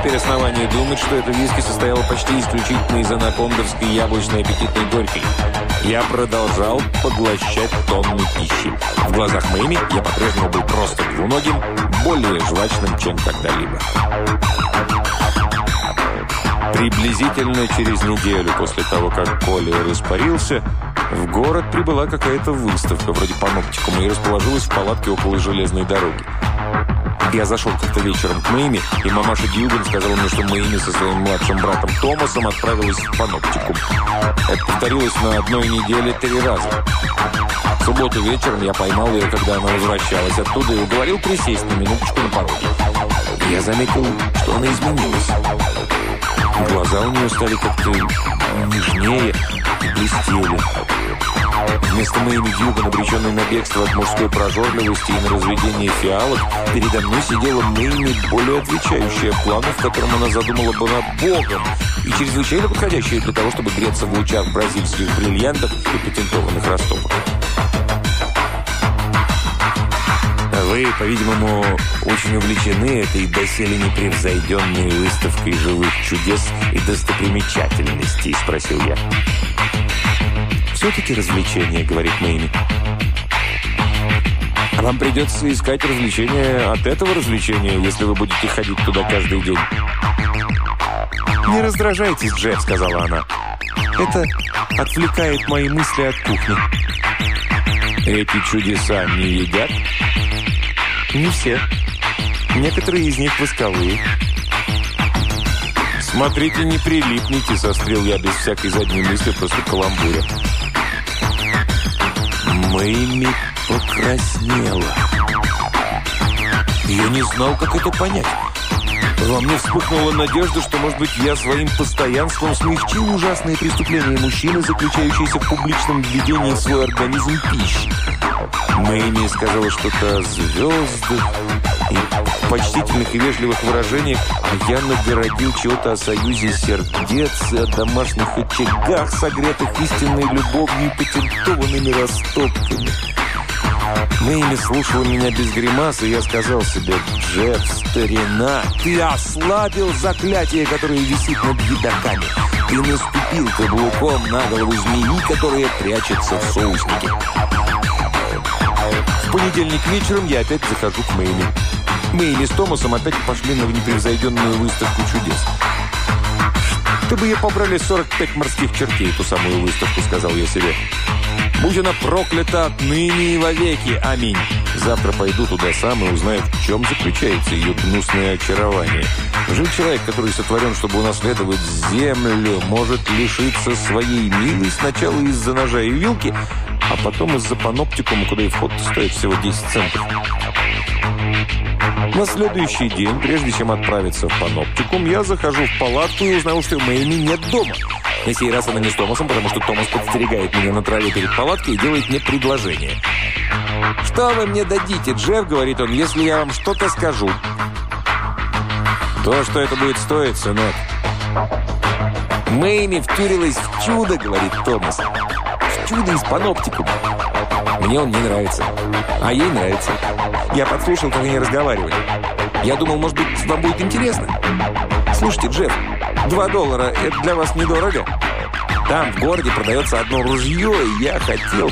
теперь основания думать, что это виски состояло почти исключительно из анакондовской яблочной аппетитной горькой. Я продолжал поглощать тонны пищи. В глазах Мэйми я по-прежнему был просто двуногим, более жвачным, чем когда-либо. Приблизительно через неделю после того, как Коля испарился, в город прибыла какая-то выставка, вроде паноптикума, и расположилась в палатке около железной дороги. Я зашел как-то вечером к Мэйми, и мамаша Дьюган сказала мне, что Мэйми со своим младшим братом Томасом отправилась в паноптикум. Это повторилось на одной неделе 3 раза. В субботу вечером я поймал ее, когда она возвращалась оттуда, и уговорил присесть на минуточку на пороге. Я заметил, что она изменилась. Глаза у нее стали как-то нежнее и блестели. Вместо Мэйми Дьюган, обреченной на бегство от мужской прожорливости и на разведение фиалок, передо мной сидела Мэйми, более отвечающая плану, в котором она задумала была Богом, и чрезвычайно подходящая для того, чтобы греться в лучах бразильских бриллиантов и патентованных растопок. Вы, по-видимому, очень увлечены этой доселе непревзойденной выставкой живых чудес и достопримечательностей, спросил я. «Все-таки развлечение», — говорит Мэйми. «Вам придется искать развлечения от этого развлечения, если вы будете ходить туда каждый день». «Не раздражайтесь, Джефф», — сказала она. «Это отвлекает мои мысли от кухни». «Эти чудеса не едят?» «Не все. Некоторые из них восковые». «Смотрите, не прилипните», — сострил я без всякой задней мысли после каламбуря. Мэйми покраснела. Я не знал, как это понять. Во мне вспыхнула надежда, что, может быть, я своим постоянством смягчил ужасные преступления мужчины, заключающиеся в публичном введении в свой организм пищи. Мэйми сказала что-то о звездах и почтительных и вежливых выражениях, а я нагородил чего-то о союзе сердец и о домашних очагах, согретых истинной любовью и патентованными растопками. Мэйми слушала меня без гримасы, и я сказал себе: «Джефф, старина, ты ослабил заклятие, которое висит над едоками. Ты наступил каблуком на голову змеи, которая прячется в соуснике». В понедельник вечером я опять захожу к Мэйми. Мэйми с Томасом опять пошли на непревзойденную выставку чудес. «Чтобы ее побрали 45 морских чертей, ту самую выставку», — сказал я себе. «Будь она проклята отныне и вовеки. Аминь. Завтра пойду туда сам и узнаю, в чем заключается ее гнусное очарование. Жив человек, который сотворен, чтобы унаследовать землю, может лишиться своей милой сначала из-за ножа и вилки, а потом из-за паноптикума, куда и вход стоит всего 10 центов». На следующий день, прежде чем отправиться в паноптикум, я захожу в палатку и узнал, что Мэйми нет дома. На сей раз она не с Томасом, потому что Томас подстерегает меня на траве перед палаткой и делает мне предложение. «Что вы мне дадите, Джефф, — говорит он, — если я вам что-то скажу?» «То, что это будет стоить, сынок». «Мэйми втюрилась в чудо, — говорит Томас. — В чудо из паноптикума. Мне он не нравится, а ей нравится. Я подслушал, как они разговаривали. Я думал, может быть, вам будет интересно. Слушайте, Джефф, $2 — это для вас недорого? Там, в городе, продается одно ружье, и я хотел...»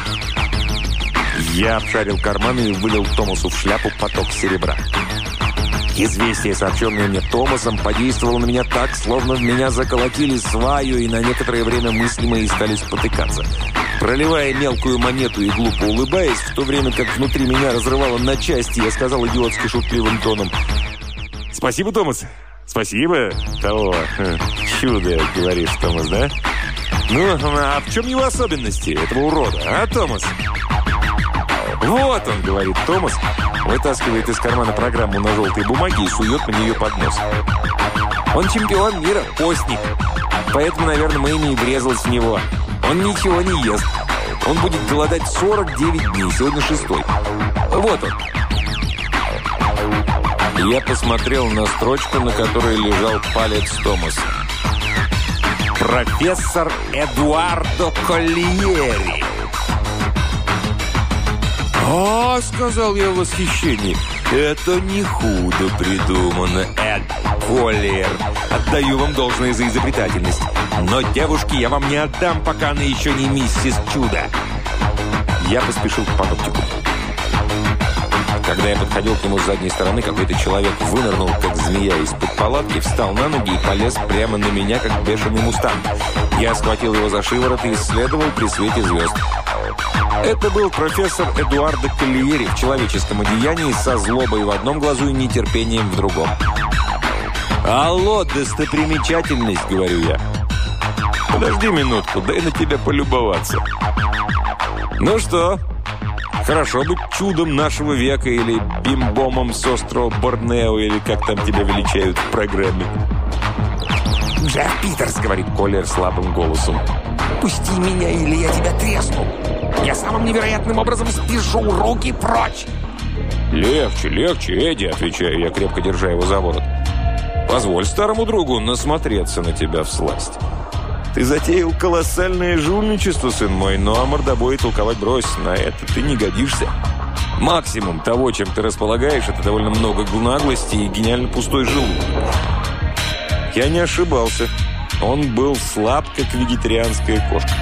Я обшарил карманы и вылил Томасу в шляпу поток серебра. Известие, сообщенное мне Томасом, подействовало на меня так, словно в меня заколотили сваю, и на некоторое время мысли мои стали спотыкаться. Проливая мелкую монету и глупо улыбаясь, в то время как внутри меня разрывало на части, я сказал идиотски шутливым тоном: «Спасибо, Томас. Спасибо. Того чудо, говоришь, Томас, да? Ну, а в чем его особенности, этого урода, а, Томас?» «Вот он, — говорит Томас, вытаскивает из кармана программу на желтой бумаге и сует мне ее под нос. Он чемпион мира, постник. Поэтому, наверное, Мэйми и врезалась в него. Он ничего не ест. Он будет голодать 49 дней, сегодня 6-й. Вот он». Я посмотрел на строчку, на которой лежал палец Томаса. «Профессор Эдуардо Коллиери». «А, — сказал я в восхищении, — это не худо придумано. Коллиер, отдаю вам должное за изобретательность. Но девушки я вам не отдам, пока она еще не миссис Чудо. Я поспешил к паноптику. Когда я подходил к нему с задней стороны, какой-то человек вынырнул, как змея из-под палатки, встал на ноги и полез прямо на меня, как бешеный мустанг. Я схватил его за шиворот и исследовал при свете звезд. Это был профессор Эдуардо Каллиери в человеческом одеянии со злобой в одном глазу и нетерпением в другом. «Алло, достопримечательность!» — говорю я. «Подожди минутку, дай на тебя полюбоваться». «Ну что, хорошо быть чудом нашего века или бимбомом с острова Борнео, или как там тебя величают в программе?» «Джефф Питерс!» — говорит Коллиер слабым голосом. «Пусти меня, или я тебя тресну! Я самым невероятным образом спешу! Руки прочь!» «Легче, легче, Эдди!» — отвечаю я, крепко держа его за ворот. «Позволь старому другу насмотреться на тебя всласть. Ты затеял колоссальное жульничество, сын мой, но о мордобое толковать брось, на это ты не годишься. Максимум того, чем ты располагаешь, это довольно много наглости и гениально пустой желудок». Я не ошибался. Он был слаб, как вегетарианская кошка.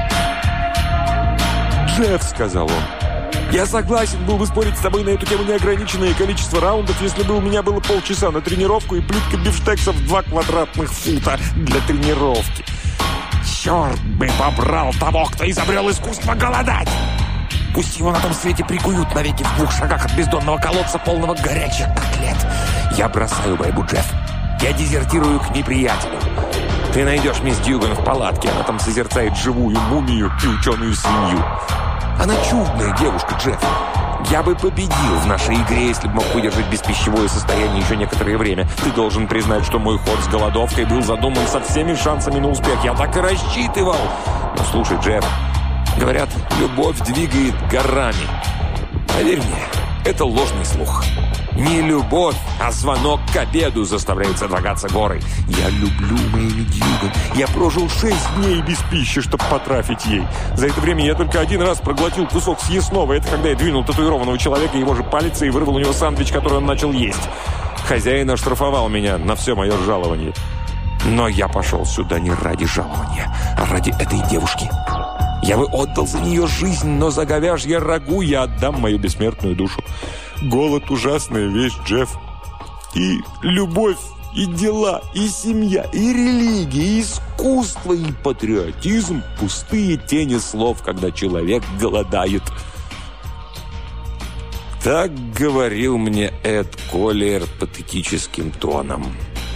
«Джефф», — сказал он, — «я согласен был бы спорить с тобой на эту тему неограниченное количество раундов, если бы у меня было полчаса на тренировку и плитка бифштексов 2 квадратных фута для тренировки. Черт бы побрал того, кто изобрел искусство голодать! Пусть его на том свете прикуют навеки в 2 шагах от бездонного колодца, полного горячих котлет. Я бросаю борьбу, Джефф. Я дезертирую к неприятелю. Ты найдешь мисс Дьюган в палатке. Она там созерцает живую мумию и ученую свинью. Она чудная девушка, Джефф. Я бы победил в нашей игре, если бы мог выдержать беспищевое состояние еще некоторое время. Ты должен признать, что мой ход с голодовкой был задуман со всеми шансами на успех. Я так и рассчитывал. Но слушай, Джефф, говорят, любовь двигает горами. Поверь мне, это ложный слух. Не любовь, а звонок к обеду заставляет содрогаться горы. Я люблю Мэйми Дьюган. Я прожил 6 дней без пищи, чтобы потрафить ей. За это время я только 1 раз проглотил кусок съестного. Это когда я двинул татуированного человека его же палец и вырвал у него сэндвич, который он начал есть. Хозяин оштрафовал меня на все мое жалование. Но я пошел сюда не ради жалования, а ради этой девушки. Я бы отдал за нее жизнь, но за говяжье рагу я отдам мою бессмертную душу. Голод – ужасная вещь, Джефф. И любовь, и дела, и семья, и религия, и искусство, и патриотизм – пустые тени слов, когда человек голодает. Так говорил мне Эд Коллиер патетическим тоном.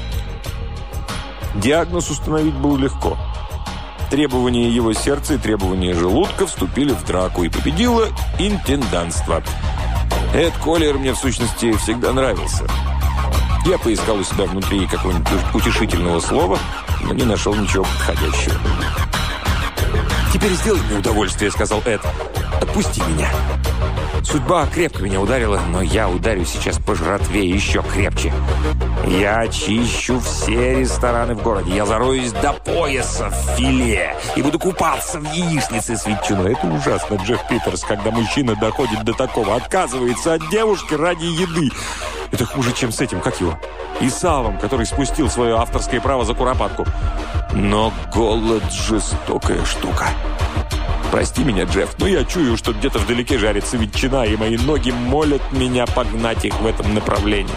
Диагноз установить было легко. Требования его сердца и требования желудка вступили в драку, и победило интендантство. Эд Коллиер мне, в сущности, всегда нравился. Я поискал у себя внутри какого-нибудь утешительного слова, но не нашел ничего подходящего. «Теперь сделай мне удовольствие», — сказал Эд. «Отпусти меня. Судьба крепко меня ударила, но я ударю сейчас по жратве еще крепче. Я очищу все рестораны в городе. Я зароюсь до пояса в филе и буду купаться в яичнице с ветчиной». Это ужасно, Джефф Питерс, когда мужчина доходит до такого. Отказывается от девушки ради еды. Это хуже, чем с этим, как его? Исавом, который спустил свое авторское право за куропатку. Но голод – жестокая штука. Прости меня, Джефф, но я чую, что где-то вдалеке жарится ветчина, и мои ноги молят меня погнать их в этом направлении.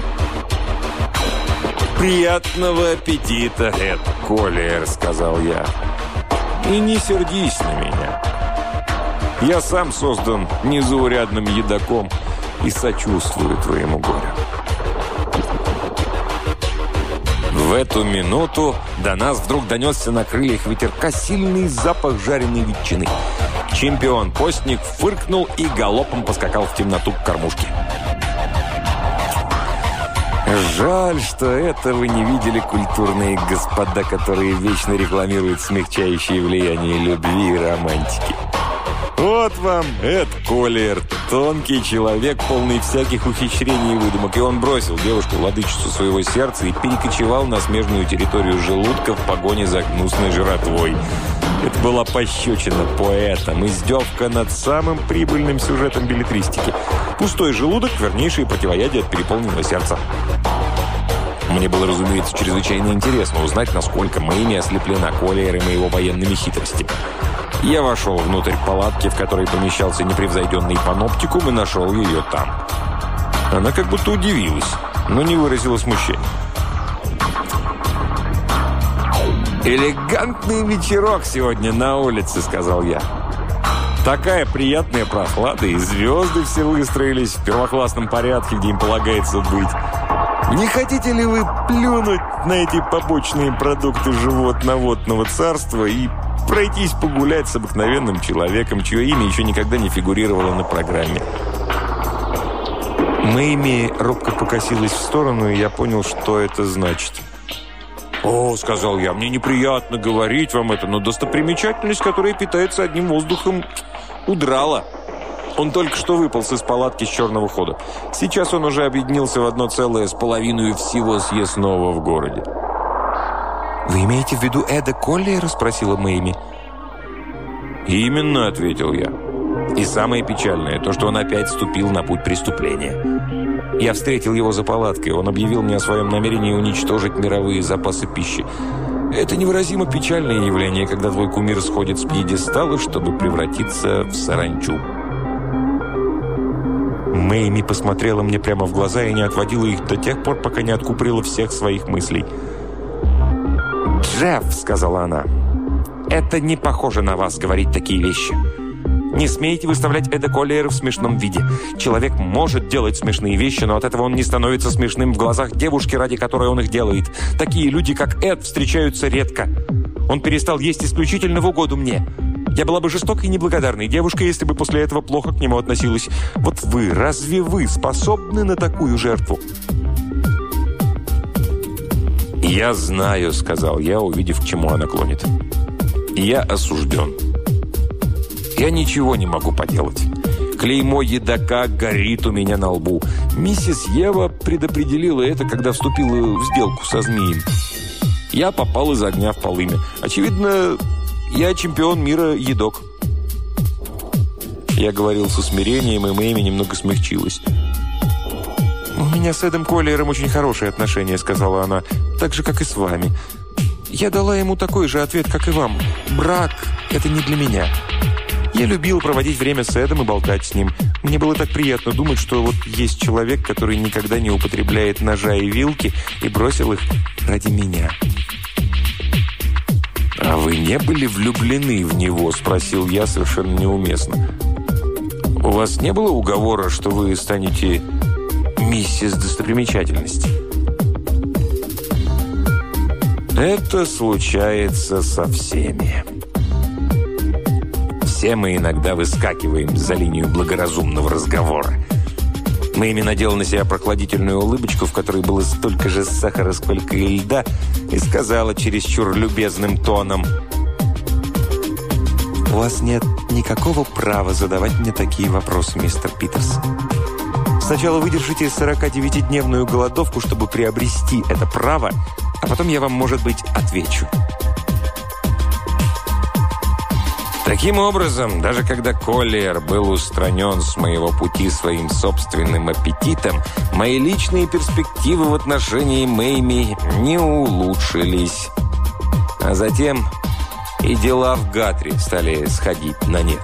«Приятного аппетита, Эд Коллиер», — сказал я. «И не сердись на меня. Я сам создан незаурядным едоком и сочувствую твоему горю». В эту минуту до нас вдруг донесся на крыльях ветерка сильный запах жареной ветчины. Чемпион-постник фыркнул и галопом поскакал в темноту к кормушке. Жаль, что этого не видели культурные господа, которые вечно рекламируют смягчающее влияние любви и романтики. Вот вам Эд Коллиер, тонкий человек, полный всяких ухищрений и выдумок. И он бросил девушку, владычицу своего сердца, и перекочевал на смежную территорию желудка в погоне за гнусной жратвой. Это была пощечина поэтам, издевка над самым прибыльным сюжетом беллетристики. Пустой желудок – вернейшее противоядие от переполненного сердца. Мне было, разумеется, чрезвычайно интересно узнать, насколько Мэйми ослеплена Коллиером и его военными хитростями. Я вошел внутрь палатки, в которой помещался непревзойденный паноптикум, и нашел ее там. Она как будто удивилась, но не выразила смущения. «Элегантный вечерок сегодня на улице», — сказал я. «Такая приятная прохлада, и звезды все выстроились в первоклассном порядке, где им полагается быть. Не хотите ли вы плюнуть на эти побочные продукты животноводного царства и пройтись погулять с обыкновенным человеком, чье имя еще никогда не фигурировало на программе?» Мэйми робко покосилась в сторону, и я понял, что это значит. «О, — сказал я, — мне неприятно говорить вам это, но достопримечательность, которая питается одним воздухом, удрала. Он только что выполз из палатки с черного хода. Сейчас он уже объединился в одно целое с половиной всего съестного в городе». «Вы имеете в виду Эда Коллиера?» — спросила Мэйми. «Именно», — ответил я. «И самое печальное, то, что он опять вступил на путь преступления. Я встретил его за палаткой. Он объявил мне о своем намерении уничтожить мировые запасы пищи. Это невыразимо печальное явление, когда твой кумир сходит с пьедестала, чтобы превратиться в саранчу». Мэйми посмотрела мне прямо в глаза и не отводила их до тех пор, пока не откупорила всех своих мыслей. «Джефф», — сказала она, — «это не похоже на вас говорить такие вещи. Не смейте выставлять Эда Коллиера в смешном виде. Человек может делать смешные вещи, но от этого он не становится смешным в глазах девушки, ради которой он их делает. Такие люди, как Эд, встречаются редко. Он перестал есть исключительно в угоду мне. Я была бы жестокой и неблагодарной девушкой, если бы после этого плохо к нему относилась. Вот вы, разве вы способны на такую жертву?» «Я знаю», — сказал я, увидев, к чему она клонит. «Я осужден. Я ничего не могу поделать. Клеймо едока горит у меня на лбу. Миссис Ева предопределила это, когда вступила в сделку со змеем. Я попал из огня в полымя. Очевидно, я чемпион мира едок». Я говорил со смирением, и Мэйми немного смягчилась. «У меня с Эдом Коллиером очень хорошие отношения», — сказала она, — «так же, как и с вами. Я дала ему такой же ответ, как и вам. Брак — это не для меня. Я любил проводить время с Эдом и болтать с ним. Мне было так приятно думать, что вот есть человек, который никогда не употребляет ножа и вилки, и бросил их ради меня». «А вы не были влюблены в него?» – спросил я совершенно неуместно. «У вас не было уговора, что вы станете миссис достопримечательности?» «Это случается со всеми. Все мы иногда выскакиваем за линию благоразумного разговора». Мэйми надела на себя прохладительную улыбочку, в которой было столько же сахара, сколько и льда, и сказала чересчур любезным тоном: «У вас нет никакого права задавать мне такие вопросы, мистер Питерс. Сначала выдержите 49-дневную голодовку, чтобы приобрести это право, а потом я вам, может быть, отвечу». Таким образом, даже когда Коллиер был устранен с моего пути своим собственным аппетитом, мои личные перспективы в отношении Мэйми не улучшились. А затем и дела в Гатри стали сходить на нет.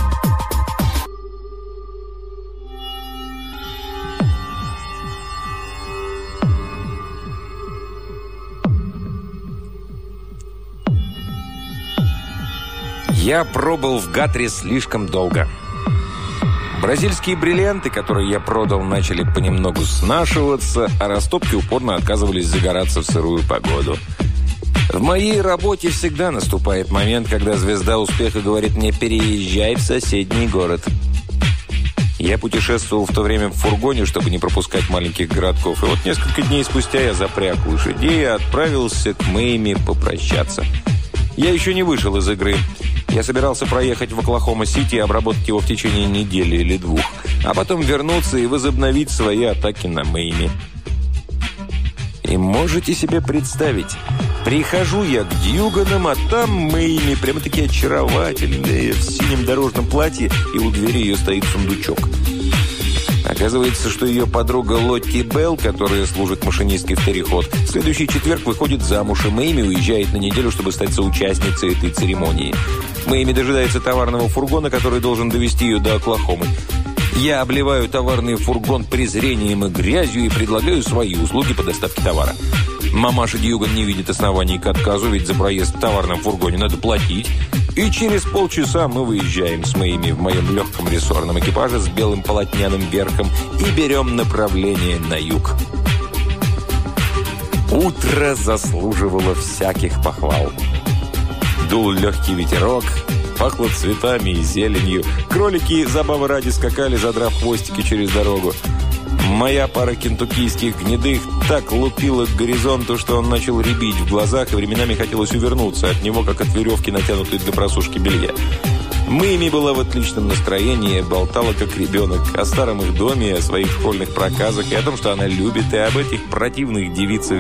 Я пробыл в Гатри слишком долго. Бразильские бриллианты, которые я продал, начали понемногу снашиваться, а растопки упорно отказывались загораться в сырую погоду. В моей работе всегда наступает момент, когда звезда успеха говорит мне: «Переезжай в соседний город». Я путешествовал в то время в фургоне, чтобы не пропускать маленьких городков, и вот несколько дней спустя я запряг лошадей и отправился к Мэйми попрощаться. Я еще не вышел из игры. Я собирался проехать в Оклахома-Сити и обработать его в течение недели или двух, а потом вернуться и возобновить свои атаки на Мэйми. И можете себе представить, прихожу я к Дьюганам, а там Мэйми, прямо-таки очаровательная, в синем дорожном платье, и у двери ее стоит сундучок. Оказывается, что ее подруга Лотти Белл, которая служит машинисткой в Терри-Ход, в следующий четверг выходит замуж, и Мэйми уезжает на неделю, чтобы стать соучастницей этой церемонии. Мэйми дожидается товарного фургона, который должен довезти ее до Оклахомы. Я обливаю товарный фургон презрением и грязью и предлагаю свои услуги по доставке товара. Мамаша Дьюган не видит оснований к отказу, ведь за проезд в товарном фургоне надо платить. И через полчаса мы выезжаем с Мэйми в моем легком рессорном экипаже с белым полотняным верхом и берем направление на юг. Утро заслуживало всяких похвал. Дул легкий ветерок, пахло цветами и зеленью. Кролики, забавы ради, скакали, задрав хвостики через дорогу. Моя пара кентуккийских гнедых так лупила к горизонту, что он начал рябить в глазах, и временами хотелось увернуться от него, как от веревки, натянутой для просушки белья. Мэйми была в отличном настроении, болтала как ребенок о старом их доме, о своих школьных проказах и о том, что она любит, и об этих противных девицах